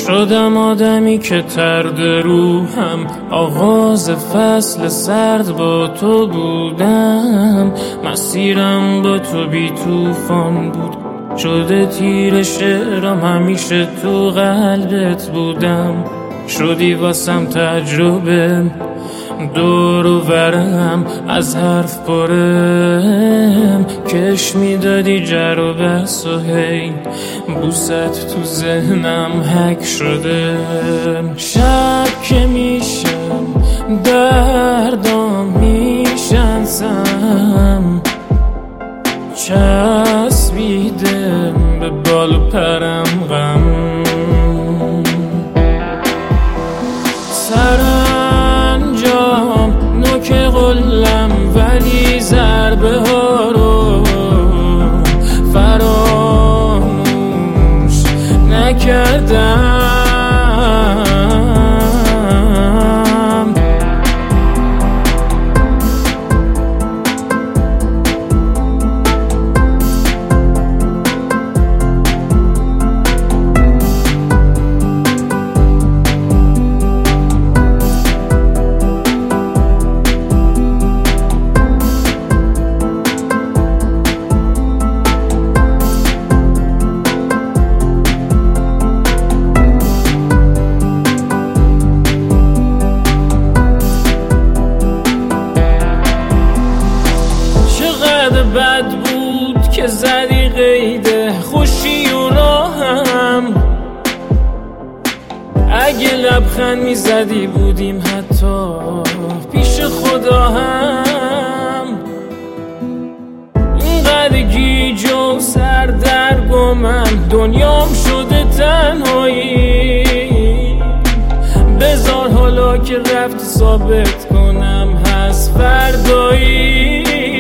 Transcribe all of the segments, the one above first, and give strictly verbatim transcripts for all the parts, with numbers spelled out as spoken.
شدم آدمی که طرد روحم، آغاز فصل سرد با تو بودم. مسیرم با تو بی طوفان بود، شده تیر شعرم، همیشه تو قلبت بودم. شدی واسم تجربه، دور و برم از حرف پرم، کش میدادی جر و بس و هی بوست تو ذهنم حک شده. شب که میشم دردام میشنسم، چسبیده به بال و پرم غم. سرانجام نوک قلم، ولی ضربه ها رو فراموش نکردم. بد بود که زدی قیده خوشی و راهم، اگه لبخند میزدی بودیم حتی پیش خدا هم. اینقدر گیج و سردرگمم، دنیام شده تنهایی. بذار حالا که رفت ثابت کنم هست فردایی.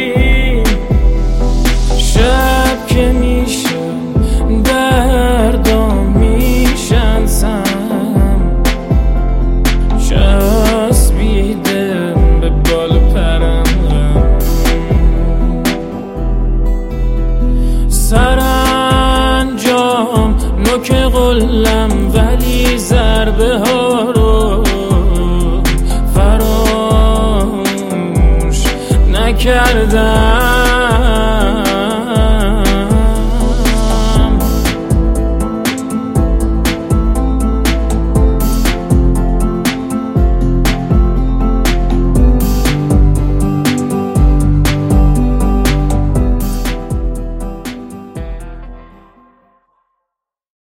شب که میشم دردام میشنسم، چسبیده به بال و پرم غم. سرانجام نوک قلم، ولی ضربه ها رو فراموش نکردم.